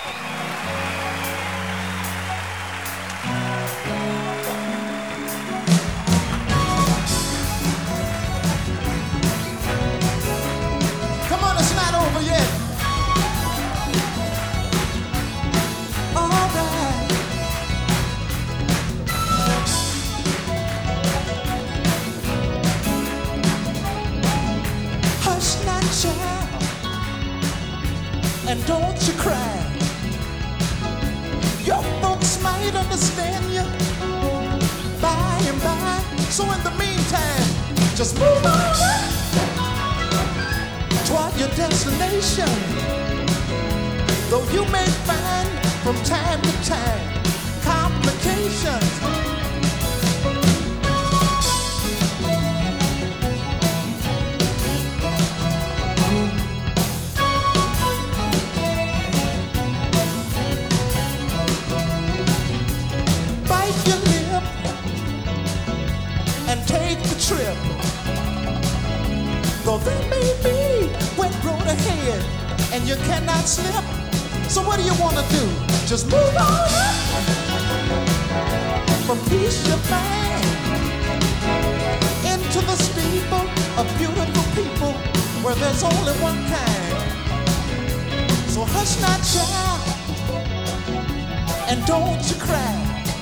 Come on, it's not over yet. All right. Hush not, child, and don't you cry. Your folks might understand you by and by. So in the meantime, just move on toward your destination. Though you may find from time to time complications. Bite your lip and take the trip. Though there may be wet road ahead and you cannot slip. So what do you want to do? Just move on from peace you find into the steeple of beautiful people where there's only one kind. So hush not, child, and don't you cry.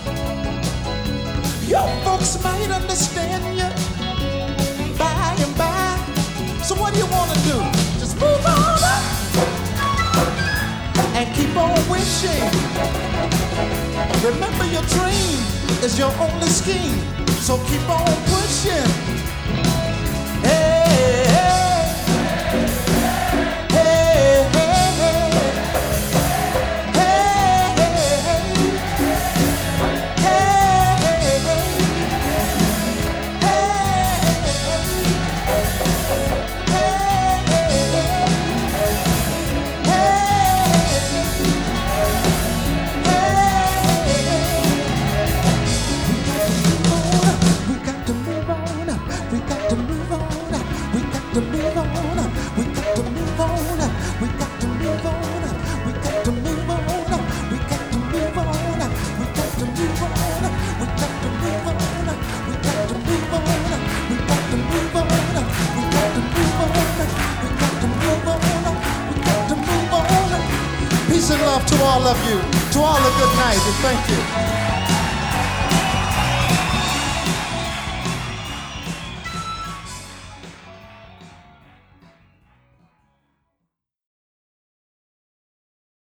Your folks might understand you by and by. So what do you want to do? Just move on and keep on wishing. Remember, your dream is your only scheme. So keep on pushing. Hey, hey, hey, hey, hey. Peace and love to all of you. To all a good night, and thank you.